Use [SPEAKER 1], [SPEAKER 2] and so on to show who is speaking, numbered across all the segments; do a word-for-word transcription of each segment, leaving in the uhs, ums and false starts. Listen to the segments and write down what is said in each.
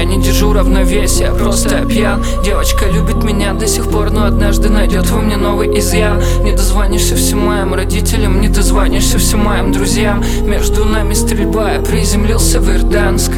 [SPEAKER 1] не держу равновесия, просто пьян. Девочка любит меня до сих пор, но однажды найдет во мне новый изъян. Не дозвонишься всем моим родителям, не дозвонишься всем моим друзьям. Между нами стрельба, я приземлился в Ирданск.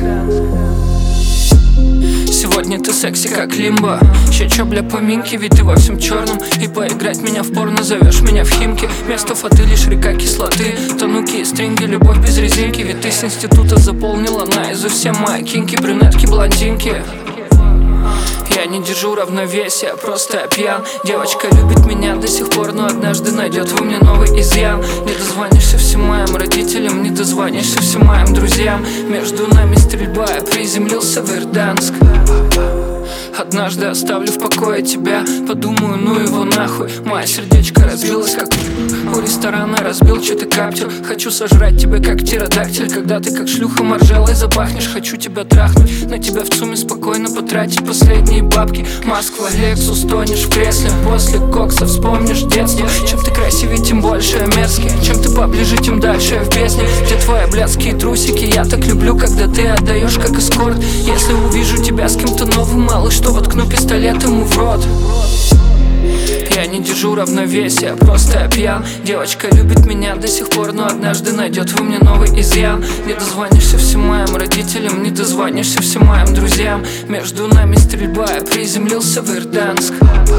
[SPEAKER 1] Сегодня ты секси как Лимбо. Ща чё, бля, поминки, ведь ты во всем черном. И поиграть меня в порно зовешь меня в Химки. Место фаты лишь река кислоты, тануки и стринги, любовь без резинки. Ведь ты с института заполнила наизусть все мои кинки, брюнетки, блондинки. Я не держу равновесия, просто пьян. Девочка любит меня до сих пор, но однажды найдет во мне новый изъян. Не дозвонишься всем моим родителям, не дозвонишься всем моим друзьям. Между нами стрельба, я приземлился в Ирданск. Однажды оставлю в покое тебя, подумаю, ну его нахуй. Мое сердечко разбилось как у ресторана, разбил что-то каптер. Хочу сожрать тебя как птеродактиль, когда ты как шлюха моржелой запахнешь. Хочу тебя трахнуть, на тебя в ЦУМе спокойно потратить последние бабки. Москва, Лексус, тонешь в кресле, после кокса вспомнишь детство. Чем ты красивее, тем больше мерзкий, чем ты поближе, тем дальше в бездне. Где твои блядские трусики, я так люблю, когда ты отдаешь как эскорт. Если увижу тебя с кем-то новым, малыш, что воткну пистолет ему в рот. Я не держу равновесия, просто пьян. Девочка любит меня до сих пор, но однажды найдет во мне новый изъян. Не дозвонишься всем моим родителям, не дозвонишься всем моим друзьям. Между нами стрельба, я приземлился в Ирданск.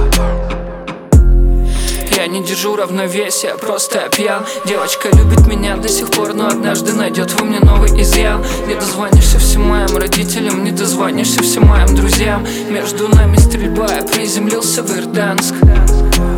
[SPEAKER 1] Я не держу равновесия, просто пьян. Девочка любит меня до сих пор, но однажды найдет во мне новый изъян. Не дозвонишься всем моим родителям, не дозвонишься всем моим друзьям. Между нами стрельба, я приземлился в Ирданск.